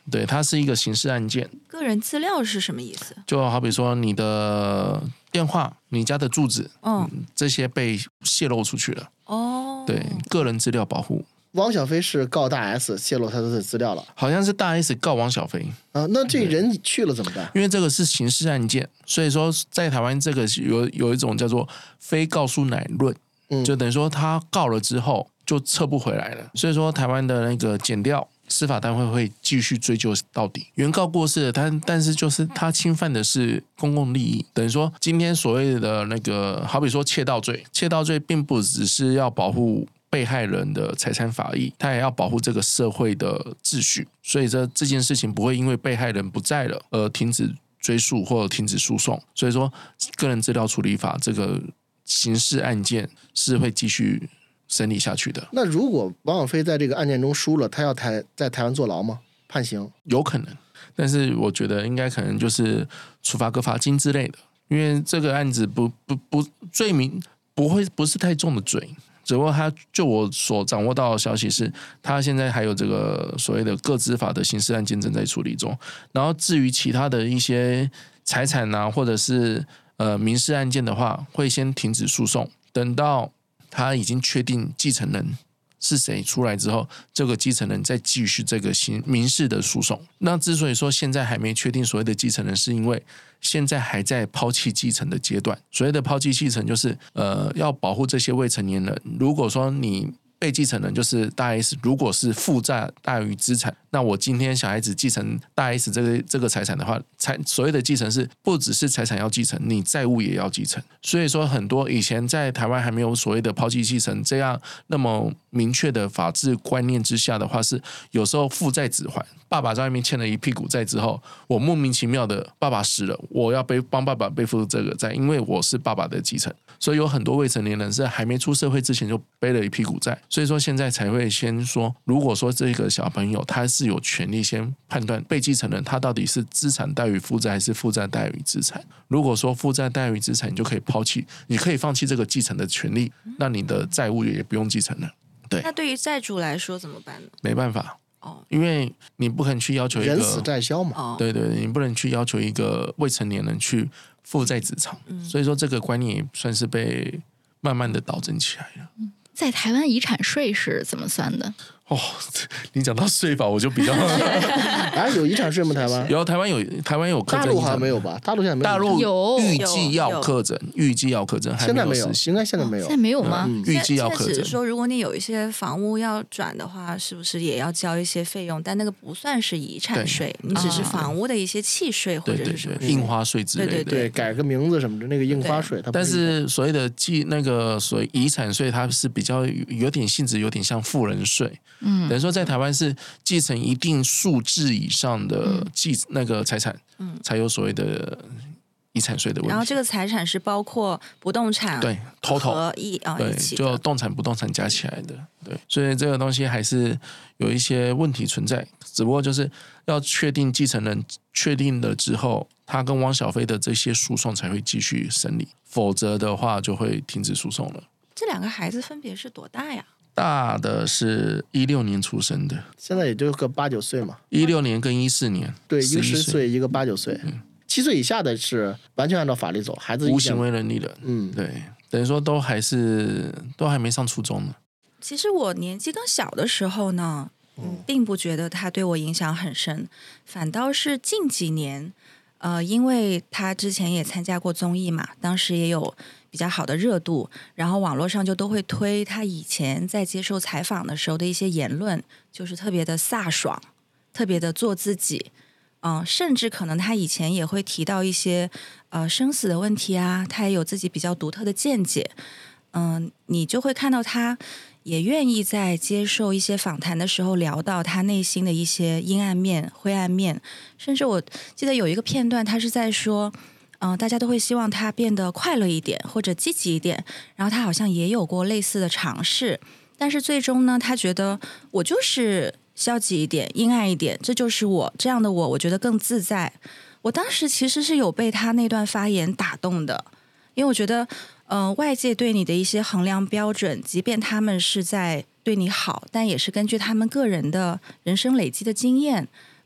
对，它是一个刑事案件。 个人资料是什么意思？ 就好比说你的电话、你家的住址，这些被泄露出去了。 哦， 对，个人资料保护。 汪小菲是告大 S 泄露他的资料了， 好像是大 S 告汪小菲啊，那这人去了怎么办？ 因为这个是刑事案件，所以说在台湾这个有一种叫做非告诉乃论，就等于说他告了之后就撤不回来了，所以说台湾的那个检调司法单位会继续追究到底。原告过世了，但是就是他侵犯的是公共利益，等于说今天所谓的那个，好比说窃盗罪，窃盗罪并不只是要保护被害人的财产法益，他也要保护这个社会的秩序，所以这件事情不会因为被害人不在了而停止追诉或者停止诉讼。所以说个人资料处理法这个刑事案件是会继续审理下去的。 那如果王小飞在这个案件中输了，他要在台湾坐牢吗？判刑？ 有可能，但是我觉得应该可能就是处罚个罚金之类的，因为这个案子不罪名不是太重的罪。只不过他就我所掌握到的消息是，他现在还有这个所谓的个资法的刑事案件正在处理中。然后至于其他的一些财产啊，或者是民事案件的话，会先停止诉讼，等到他已经确定继承人是谁出来之后，这个继承人再继续这个民事的诉讼。那之所以说现在还没确定所谓的继承人，是因为现在还在抛弃继承的阶段。所谓的抛弃继承就是要保护这些未成年人。如果说你被继承人就是大 S， 如果是负债大于资产，那我今天小孩子继承大 S 这个财产的话，所谓的继承是不只是财产要继承，你债务也要继承。所以说很多以前在台湾还没有所谓的抛弃继承这样那么明确的法治观念之下的话，是有时候父债子还。爸爸在外面欠了一屁股债之后，我莫名其妙的爸爸死了，我要帮爸爸背负这个债，因为我是爸爸的继承。所以有很多未成年人是还没出社会之前就背了一屁股债，所以说现在才会先说，如果说这个小朋友他是有权利先判断被继承人他到底是资产大于负债还是负债大于资产。如果说负债大于资产，你就可以你可以放弃这个继承的权利，那你的债务也不用继承了。对， 那对于债主来说怎么办呢？ 没办法。因为你不可能去要求一个人死债消嘛， 对，你不能去要求一个未成年人去负债子偿，所以说这个观念也算是被慢慢的导正起来了。 在台湾遗产税是怎么算的？ 哦，你讲到税法我就比较有遗产税吗？台湾有，台湾有课征， 大陆好像没有吧？大陆现在没有， 大陆有预计要课征， 现在没有，应该现在没有， 现在没有吗？ 预计要课征， 只是说如果你有一些房屋要转的话，是不是也要交一些费用？但那个不算是遗产税，你只是房屋的一些契税或者是什么印花税之类的， 对，改个名字什么的，那个印花税， 但是所谓的那个所谓遗产税，它是比较有点性质，有点像富人税。等于说在台湾是继承一定数字以上的那个财产，才有所谓的遗产税的问题。 然后这个财产是包括不动产对 total 一起的， 就动产不动产加起来的。对，所以这个东西还是有一些问题存在，只不过就是要确定继承人确定了之后，他跟汪小菲的这些诉讼才会继续审理，否则的话就会停止诉讼了。 这两个孩子分别是多大呀？ 大的是16年出生的， 现在也就个8、9岁嘛。 16年跟14年， 对，一个10岁，一个8、9岁。7岁以下的是完全按照法律走，孩子无行为能力人。对，等于说都还没上初中呢。 其实我年纪更小的时候呢，并不觉得他对我影响很深，反倒是近几年，因为他之前也参加过综艺嘛，当时也有比较好的热度，然后网络上就都会推他以前在接受采访的时候的一些言论，就是特别的飒爽，特别的做自己，甚至可能他以前也会提到一些生死的问题啊，他也有自己比较独特的见解，你就会看到他也愿意在接受一些访谈的时候聊到他内心的一些阴暗面、灰暗面，甚至我记得有一个片段，他是在说大家都会希望他变得快乐一点或者积极一点，然后他好像也有过类似的尝试，但是最终呢，他觉得我就是消极一点、阴暗一点，这就是我，这样的我觉得更自在。我当时其实是有被他那段发言打动的，因为我觉得外界对你的一些衡量标准，即便他们是在对你好，但也是根据他们个人的人生累积的经验，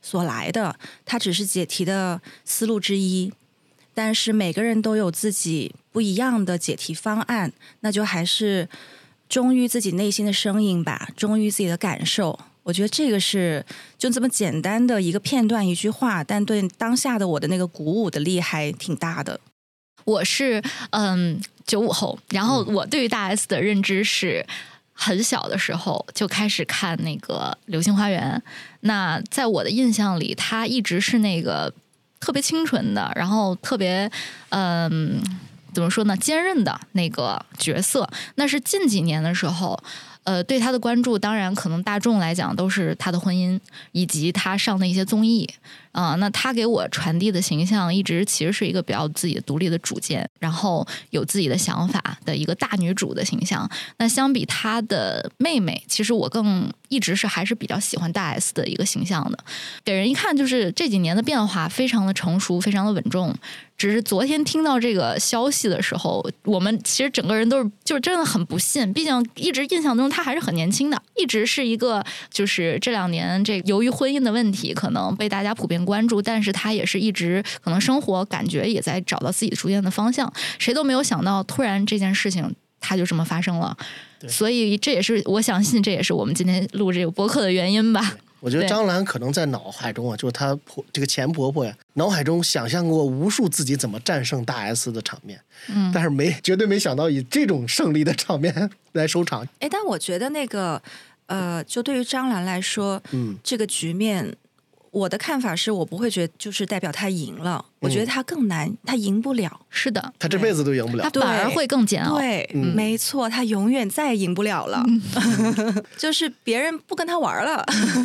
所来的，它只是解题的思路之一。但是每个人都有自己不一样的解题方案，那就还是忠于自己内心的声音吧，忠于自己的感受。我觉得这个是就这么简单的一个片段一句话，但对当下的我的那个鼓舞的力还挺大的。 我是95后，然后我对于大 S 的认知是很小的时候就开始看那个《流星花园》，那在我的印象里，她一直是那个特别清纯的，然后特别怎么说呢，坚韧的那个角色。那是近几年的时候，对他的关注，当然可能大众来讲都是他的婚姻以及他上的一些综艺那他给我传递的形象一直其实是一个比较自己独立的主见，然后有自己的想法的一个大女主的形象。那相比他的妹妹，其实我更一直是还是比较喜欢大 S 的一个形象的，给人一看就是这几年的变化非常的成熟，非常的稳重。只是昨天听到这个消息的时候，我们其实整个人都是就是真的很不信，毕竟一直印象中他还是很年轻的，一直是一个就是这2年这由于婚姻的问题可能被大家普遍关注，但是他也是一直可能生活感觉也在找到自己逐渐的方向，谁都没有想到突然这件事情他就这么发生了。所以这也是我相信这也是我们今天录这个播客的原因吧。 我觉得张兰可能在脑海中就是她这个前婆婆呀，脑海中想象过无数自己怎么战胜大 S 的场面，但是绝对没想到以这种胜利的场面来收场。 但我觉得那个就对于张兰来说，这个局面，我的看法是我不会觉得就是代表她赢了，我觉得她更难，她赢不了。 是的， 她这辈子都赢不了， 她反而会更煎熬。 对，没错，她永远再也赢不了了，就是别人不跟她玩了。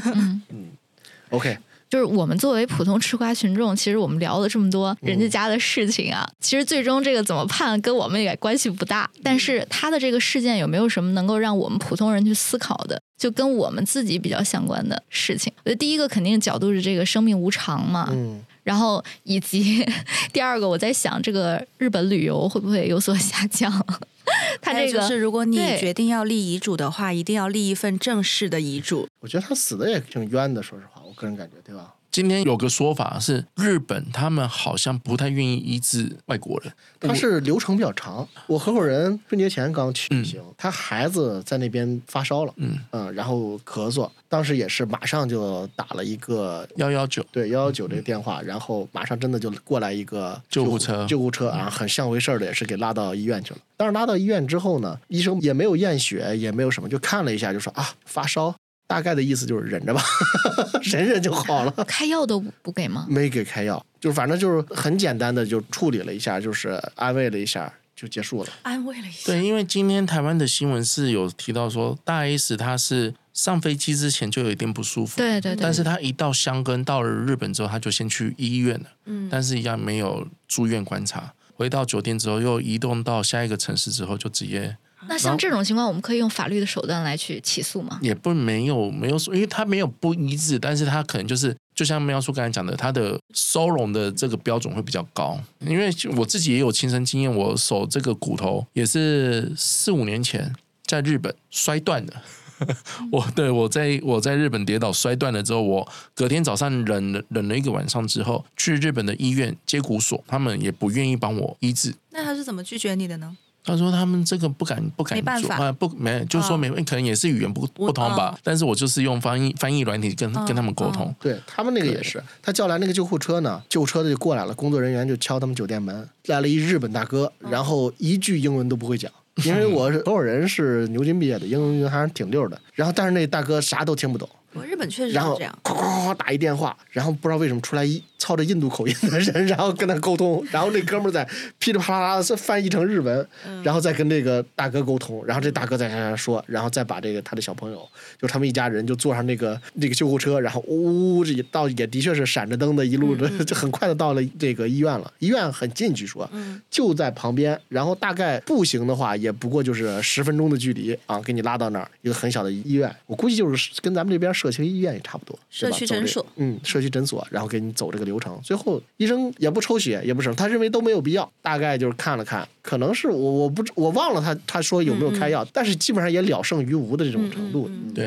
OK。 就是我们作为普通吃瓜群众，其实我们聊了这么多人家家的事情啊，其实最终这个怎么判跟我们也关系不大。但是他的这个事件有没有什么能够让我们普通人去思考的，就跟我们自己比较相关的事情？我觉得第一个肯定角度是这个生命无常嘛，然后以及第二个我在想这个日本旅游会不会有所下降。他这个就是如果你决定要立遗嘱的话，一定要立一份正式的遗嘱。 我觉得他死的也挺冤的，说实话，我个人感觉，对吧？ 今天有个说法是，日本他们好像不太愿意医治外国人， 他是流程比较长。我合伙人春节前刚去旅行，他孩子在那边发烧了，然后咳嗽，当时也是马上就打了一个 119， 对119这个电话，然后马上真的就过来一个救护车啊，很像回事的，也是给拉到医院去了。但是拉到医院之后呢，医生也没有验血，也没有什么，就看了一下，就说啊发烧。大概的意思就是忍着吧，忍忍就好了。 开药都不给吗？ 没给开药，就反正就是很简单的就处理了一下，就是安慰了一下就结束了。 安慰了一下。 对，因为今天台湾的新闻是有提到说，大 S 她是上飞机之前就有一点不舒服， 对，但是她一到箱根到了日本之后，她就先去医院了，但是一样没有住院观察。回到酒店之后，又移动到下一个城市之后，就直接。 那像这种情况，我们可以用法律的手段来去起诉吗？ 也没有，因为他没有不医治，但是他可能就像喵叔刚才讲的，他的收容的这个标准会比较高。因为我自己也有亲身经验，我手这个骨头也是4-5年前在日本摔断的。我在日本跌倒摔断了之后，我隔天早上忍了一个晚上之后，去日本的医院接骨所，他们也不愿意帮我医治。 那他是怎么拒绝你的呢？ 他说他们这个不敢没办法就是说可能也是语言不通吧，但是我就是用翻译软体跟他们沟通。 对，他们那个也是，他叫来那个救护车呢，救护车的就过来了，工作人员就敲他们酒店门，来了一日本大哥，然后一句英文都不会讲。因为我合伙人是牛津毕业的，英语还是挺溜的，然后但是那大哥啥都听不懂。 日本确实是这样， 然后哐打一电话，然后不知道为什么出来操着印度口音的人，然后跟他沟通，然后那哥们儿在噼里啪啦的翻译成日文，然后再跟这个大哥沟通，然后这大哥在说，然后再把这个他的小朋友，就他们一家人就坐上那个救护车，然后这也的确是闪着灯的，一路就很快的到了这个医院了。医院很近，据说就在旁边，然后大概步行的话也不过就是10分钟的距离啊，给你拉到那儿一个很小的医院，我估计就是跟咱们这边社区医院也差不多， 社区诊所， 社区诊所，然后给你走这个流程，最后医生也不抽血也不什么，他认为都没有必要，大概就是看了看，可能是我忘了他说有没有开药，但是基本上也了胜于无的这种程度。 对，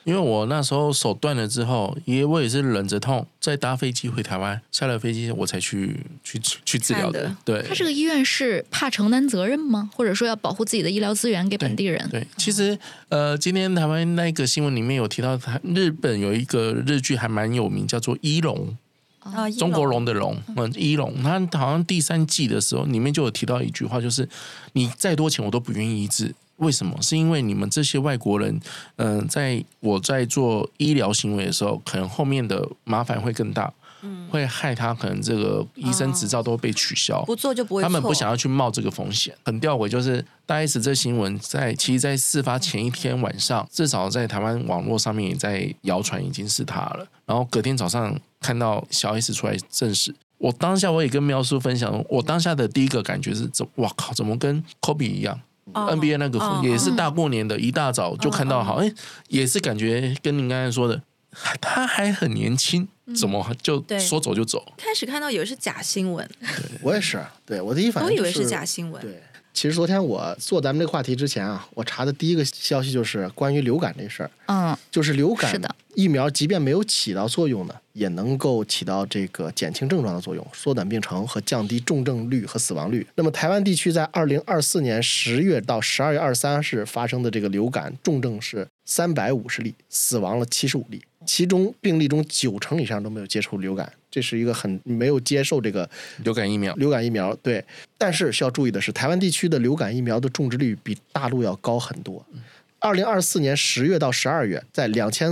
因为我那时候手断了之后，我也是忍着痛，再搭飞机回台湾，下了飞机我才去治疗的。对， 他这个医院是怕承担责任吗？或者说要保护自己的医疗资源给本地人？ 对，其实今天台湾那个新闻里面有提到，日本有一个日剧还蛮有名，叫做《医龙》。中国龙的龙，医龙，他好像第3季的时候，里面就有提到一句话，就是你再多钱我都不愿意医治。为什么？是因为你们这些外国人，我在做医疗行为的时候，可能后面的麻烦会更大，会害他可能这个医生执照都会被取消， 不做就不会错。 他们不想要去冒这个风险。很吊诡，就是大 S 这新闻其实在事发前一天晚上，至少在台湾网络上面也在谣传已经是他了，然后隔天早上看到小 S 出来证实。我当下我也跟喵叔分享，我当下的第一个感觉是，哇靠，怎么跟 Kobe 一样？NBA 那个也是大过年的一大早就看到，好，也是感觉跟您刚才说的，他还很年轻，怎么就说走就走？ 开始看到以为是假新闻， 我也是，对我第一反应都以为是假新闻。 对，其实昨天我做咱们这个话题之前啊，我查的第一个消息就是关于流感这事儿。就是流感疫苗即便没有起到作用呢，也能够起到这个减轻症状的作用，缩短病程和降低重症率和死亡率。那么台湾地区在2024年10月到12月23日发生的这个流感重症是350例，死亡了75例，其中病例中90%以上都没有接触流感，这是一个很没有接受这个流感疫苗。 对，但是需要注意的是，台湾地区的流感疫苗的种植率比大陆要高很多。2024年10月到12月，在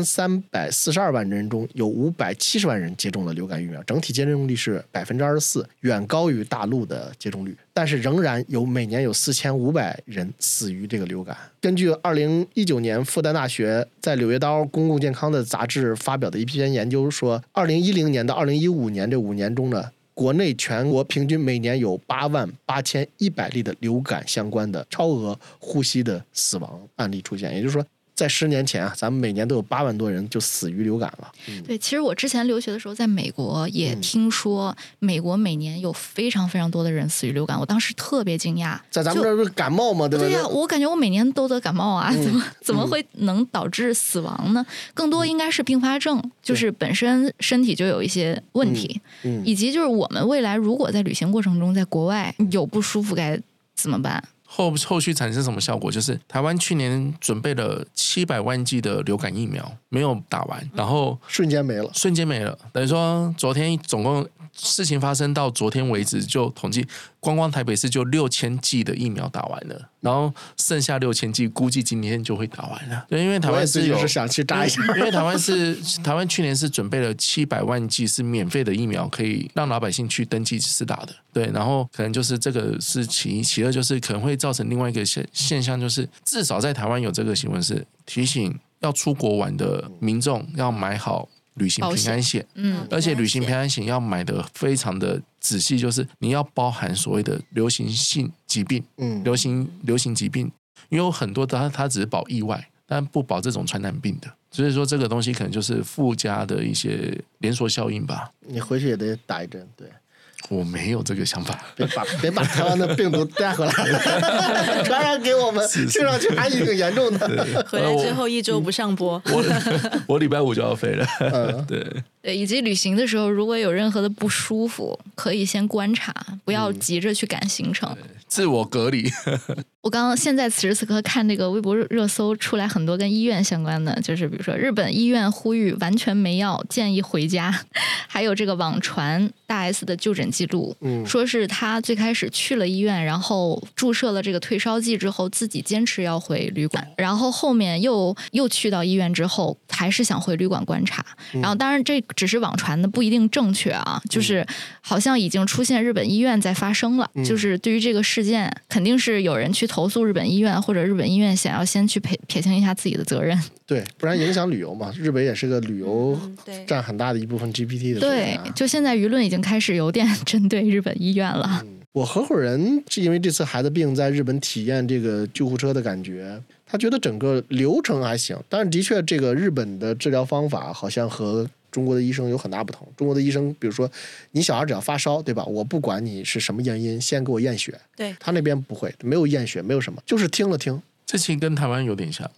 2342万人中，有570万人接种了流感疫苗，整体接种率是24%，远高于大陆的接种率。但是仍然每年有4500人死于这个流感。根据2019年复旦大学在《柳叶刀公共健康》的杂志发表的一篇研究说，2010年到2015年这5年中呢，国内全国平均每年有88100例的流感相关的超额呼吸的死亡案例出现，也就是说在10年前啊，咱们每年都有8万多人就死于流感了。 对，其实我之前留学的时候，在美国也听说，美国每年有非常非常多的人死于流感，我当时特别惊讶。 在咱们这儿不是感冒吗？对吧？ 对呀，我感觉我每年都得感冒啊，怎么会能导致死亡呢？更多应该是并发症，就是本身身体就有一些问题，以及就是我们未来如果在旅行过程中在国外有不舒服该怎么办？ 后续产生什么效果？就是台湾去年准备了700万剂的流感疫苗没有打完，然后瞬间没了。 等于说昨天总共事情发生到昨天为止，就统计光台北市就6000剂的疫苗打完了，然后剩下6000剂估计今天就会打完了。对，因为台湾是想去扎一下， 因为台湾去年是准备了700万剂是免费的疫苗，可以让老百姓去登记施打的。对，然后可能就是这个是其一，其二就是可能会造成另外一个现象，就是至少在台湾有这个新闻是提醒要出国玩的民众要买好旅行平安险，而且旅行平安险要买的非常的仔细，就是你要包含所谓的流行性疾病，流行疾病，因为有很多它只是保意外，但不保这种传染病的，所以说这个东西可能就是附加的一些连锁效应吧。 你回去也得打一针，对。 我没有这个想法， 别把台湾的病毒带回来了，传染给我们，听上去还挺严重的。 回来之后1周不上播， 我礼拜5就要飞了。 对，以及旅行的时候，如果有任何的不舒服，可以先观察，不要急着去赶行程， 自我隔离。 我刚刚现在此时此刻看这个微博热搜出来很多跟医院相关的，就是比如说日本医院呼吁完全没药，建议回家，还有这个网传大 S 的就诊记录，说是他最开始去了医院，然后注射了这个退烧剂之后，自己坚持要回旅馆，然后后面又去到医院之后，还是想回旅馆观察。然后当然这只是网传的，不一定正确啊，就是好像已经出现日本医院在发生了，就是对于这个事件，肯定是有人去投诉日本医院，或者日本医院想要先去撇清一下自己的责任。 对，不然影响旅游嘛。日本也是个旅游占很大的一部分 GPT 的。 对，就现在舆论已经开始有点针对日本医院了。 我合伙人是因为这次孩子病在日本体验这个救护车的感觉，他觉得整个流程还行，但是的确这个日本的治疗方法好像和中国的医生有很大不同。中国的医生比如说你小孩只要发烧，对吧，我不管你是什么原因，先给我验血。 对， 他那边不会，没有验血，没有什么，就是听了听。 这其实跟台湾有点像，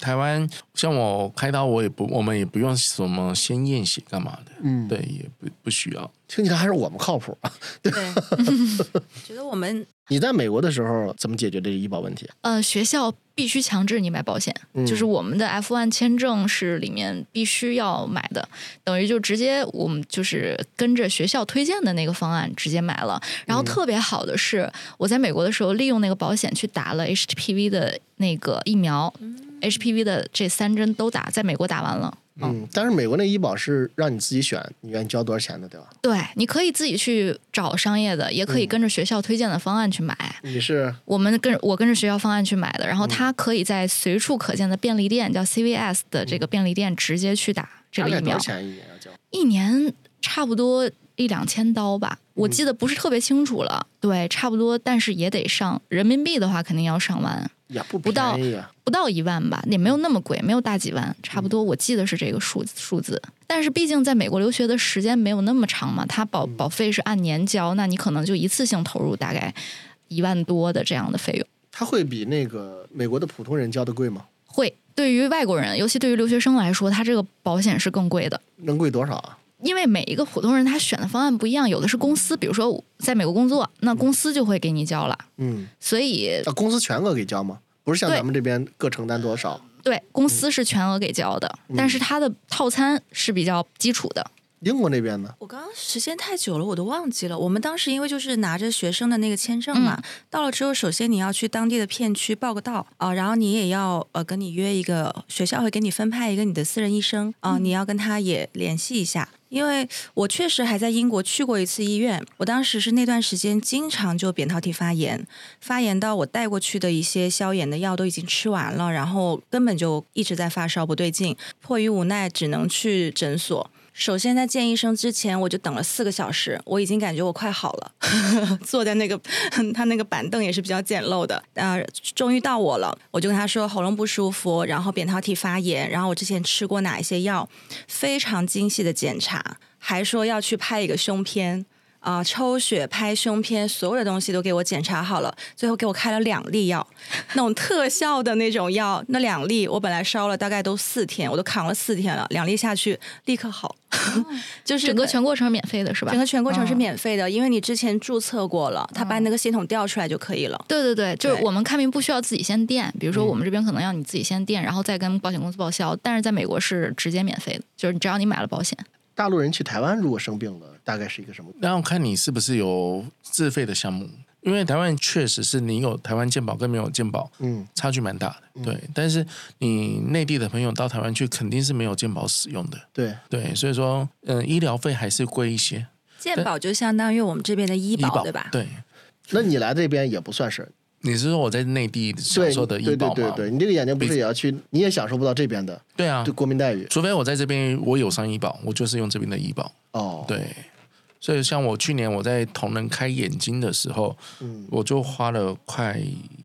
台湾像我开刀，我们也不用什么先验血干嘛的，对，也不需要。 听起来还是我们靠谱啊。 对，觉得我们你在美国的时候怎么解决这个医保问题？ 学校必须强制你买保险，就是我们的 F1 签证是里面必须要买的，等于就直接我们就是跟着学校推荐的那个方案直接买了。然后特别好的是，我在美国的时候利用那个保险去打了 HPV 的那个疫苗，HPV 的这3针都打，在美国打完了。 但是美国那医保是让你自己选，你愿意交多少钱的，对吧？ 对，你可以自己去找商业的，也可以跟着学校推荐的方案去买。 你是我跟着学校方案去买的，然后它可以在随处可见的便利店，叫 CVS 的这个便利店直接去打这个疫苗。 多少钱一年要交？ 一年差不多1-2千刀吧，我记得不是特别清楚了。对，差不多，但是也得上人民币的话，肯定要上万。 也不便宜啊， 不到1万吧，也没有那么贵，没有大几万，差不多我记得是这个数字。但是毕竟在美国留学的时间没有那么长嘛，它保费是按年交，那你可能就一次性投入大概1万多的这样的费用。 它会比那个美国的普通人交的贵吗？ 会，对于外国人，尤其对于留学生来说，它这个保险是更贵的。 能贵多少啊？ 因为每一个普通人他选的方案不一样，有的是公司，比如说在美国工作，那公司就会给你交了。所以公司全额给交吗？不是像咱们这边各承担多少？ 对，公司是全额给交的，但是它的套餐是比较基础的。 英国那边呢？ 我刚刚时间太久了，我都忘记了。我们当时因为就是拿着学生的那个签证嘛，到了之后，首先你要去当地的片区报个到啊，然后你也要跟你约一个，学校会给你分派一个你的私人医生啊，你要跟他也联系一下。因为我确实还在英国去过一次医院，我当时是那段时间经常就扁桃体发炎，发炎到我带过去的一些消炎的药都已经吃完了，然后根本就一直在发烧不对劲，迫于无奈只能去诊所。首先在见医生之前我就等了4个小时，我已经感觉我快好了坐在那个他那个板凳也是比较简陋的终于到我了，我就跟他说喉咙不舒服，然后扁桃体发炎，然后我之前吃过哪一些药，非常精细的检查，还说要去拍一个胸片抽血拍胸片，所有的东西都给我检查好了，最后给我开了2粒药，那种特效的那种药，那2粒我本来烧了大概都4天，我都扛了4天了，2粒下去立刻好就是整个全过程免费的是吧？ 整个全过程是免费的，因为你之前注册过了，他把你那个系统调出来就可以了。 对，就是我们看病不需要自己先垫，比如说我们这边可能要你自己先垫，然后再跟保险公司报销，但是在美国是直接免费的，就是只要你买了保险。 大陆人去台湾如果生病了，大概是一个什么？ 然后看你是不是有自费的项目，因为台湾确实是你有台湾健保跟没有健保，差距蛮大的，对。但是你内地的朋友到台湾去，肯定是没有健保使用的，对，所以说，医疗费还是贵一些。 健保就相当于我们这边的医保，对吧？ 对。 那你来这边也不算是。 你是说我在内地享受的医保吗？ 对，你这个眼睛不是也要去，你也享受不到这边的， 对啊， 就国民待遇。 除非我在这边我有上医保，我就是用这边的医保。对，所以像我去年我在同仁开眼睛的时候，我就花了快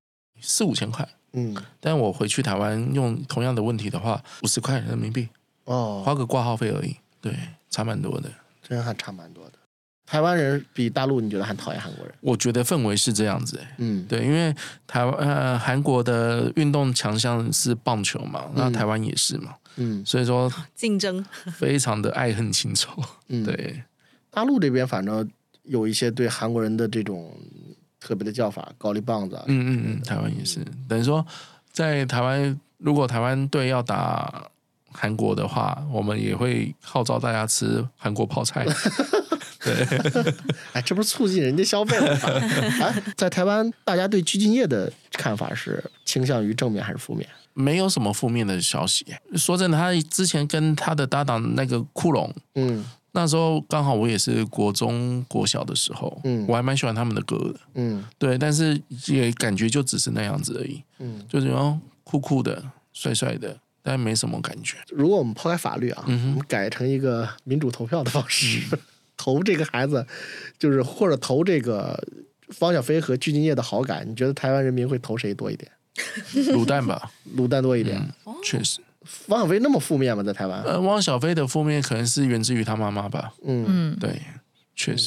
4-5千块，但我回去台湾用同样的问题的话，50块人民币，花个挂号费而已，对，差蛮多的， 真还差蛮多的。台湾人比大陆你觉得还讨厌韩国人？ 我觉得氛围是这样子，对，因为韩国的运动强项是棒球嘛，那台湾也是嘛，所以说竞争非常的爱恨情仇，对。 大陆这边反正有一些对韩国人的这种特别的叫法，高丽棒子台湾也是，等于说在台湾，如果台湾队要打韩国的话，我们也会号召大家吃韩国泡菜。对， 这不是促进人家消费了吗？在台湾，大家对鞠婧祎的看法是倾向于正面还是负面？ 没有什么负面的消息。说真的，他之前跟他的搭档那个库龙，那时候刚好我也是国中国小的时候，我还蛮喜欢他们的歌的，对，但是也感觉就只是那样子而已，就是酷酷的、帅帅的。但没什么感觉。 如果我们抛开法律啊，我们改成一个民主投票的方式，投这个孩子，就是或者投这个方小飞和鞠婧祎的好感，你觉得台湾人民会投谁多一点？ 卤蛋吧， 卤蛋多一点， 确实。 汪小菲那么负面吗？在台湾？ 汪小菲的负面可能是源自于他妈妈吧。对，确实。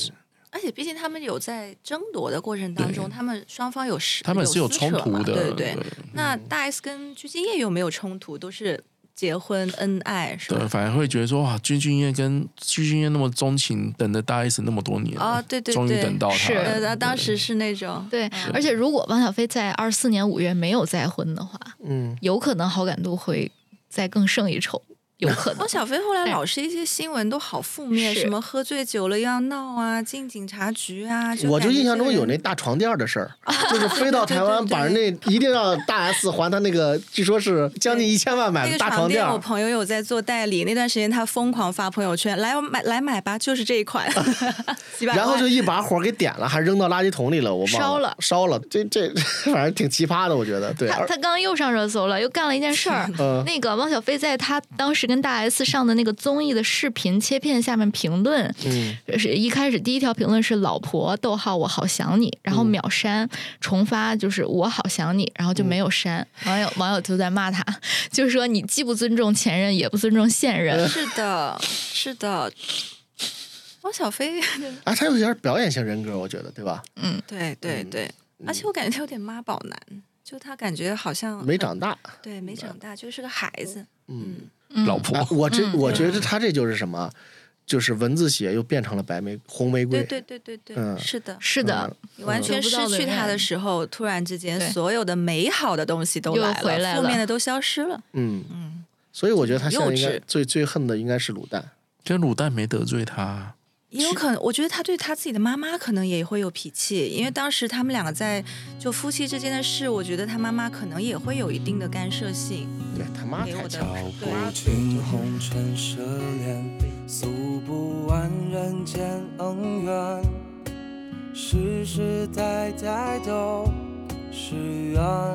而且毕竟他们有在争夺的过程当中，他们双方他们是有冲突的， 对对。那大 S 跟具俊晔又没有冲突，都是结婚恩爱，是吧？ 对，反而会觉得说哇，具俊晔跟具俊晔那么钟情，等了大 S 那么多年啊，对对对， 终于等到他了。 是，当时是那种对，而且如果汪小菲在24年5月没有再婚的话，有可能好感度会再更胜一筹。有可能。 汪小菲后来老是一些新闻都好负面，什么喝醉酒了要闹啊，进警察局啊。 我就印象中有那大床垫的事儿，就是飞到台湾把人那一定要大 S 还他那个，据说是将近1000万买的大床垫。 我朋友有在做代理，那段时间他疯狂发朋友圈，来买吧，就是这一款。 然后就一把火给点了，还扔到垃圾桶里了，我忘了烧了。这反正挺奇葩的，我觉得。对， 他刚刚又上热搜了，又干了一件事儿。那个汪小菲在他当时跟大 S 上的那个综艺的视频切片下面评论，是一开始第一条评论是老婆逗号我好想你，然后秒删，重发就是我好想你，然后就没有删。网友就在骂他，就是说你既不尊重前任，也不尊重现任。 是的。汪小菲啊，他有点表演型人格，我觉得，对吧？ 对，而且我感觉他有点妈宝男，就他感觉好像没长大， 对，没长大，就是个孩子。 老婆， 我觉得他这就是什么，就是文字写又变成了红玫瑰。 对，是的，你完全失去他的时候，突然之间所有的美好的东西都来了，负面的都消失了。 所以我觉得他现在应该最恨的应该是卤蛋。 跟卤蛋没得罪他， 也有可能，我觉得他对他自己的妈妈可能也会有脾气，因为当时他们两个在就夫妻之间的事，我觉得他妈妈可能也会有一定的干涉性。 对他妈太强了。 红尘奢恋，诉不完人间恩怨，世世代代都是缘，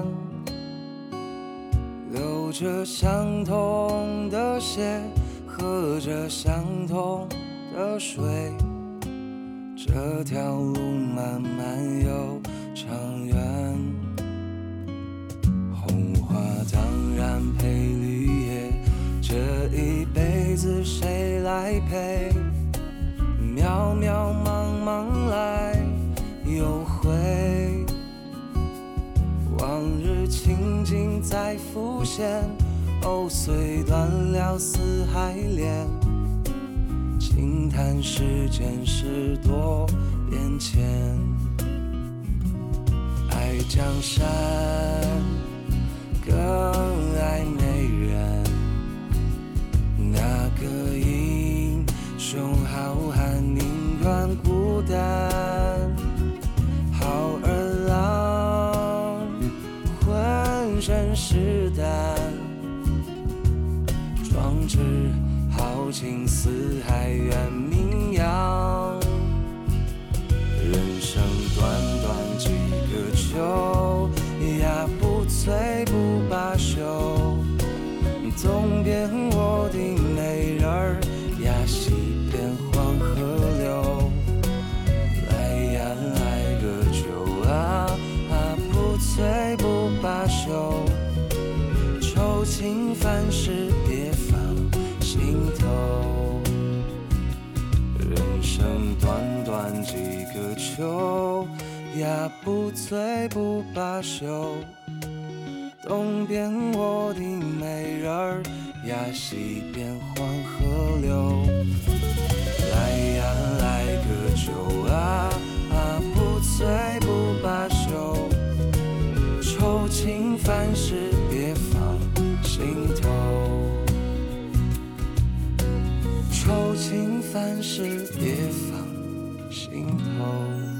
流着相同的血，喝着相同的水，这条路漫漫又长远。红花当然配绿叶，这一辈子谁来陪？渺渺茫茫来又回，往日情景再浮现，藕虽断了丝还连，轻叹世间事多变迁。爱江山更爱美人，那个英雄好汉宁愿孤单，好儿郎浑身是胆，壮志豪情四海远名扬。人生短短几个秋呀，不醉不罢休。东边我的美人儿呀，西边黄河流。来呀来个酒啊，不醉不罢休。愁情烦事别放心头，人生短短几个秋呀，不醉不罢休。东边我的美人儿呀，西边黄河流。来呀来个酒啊，不醉不罢休。愁情烦事别放心头，愁情烦事别放心头。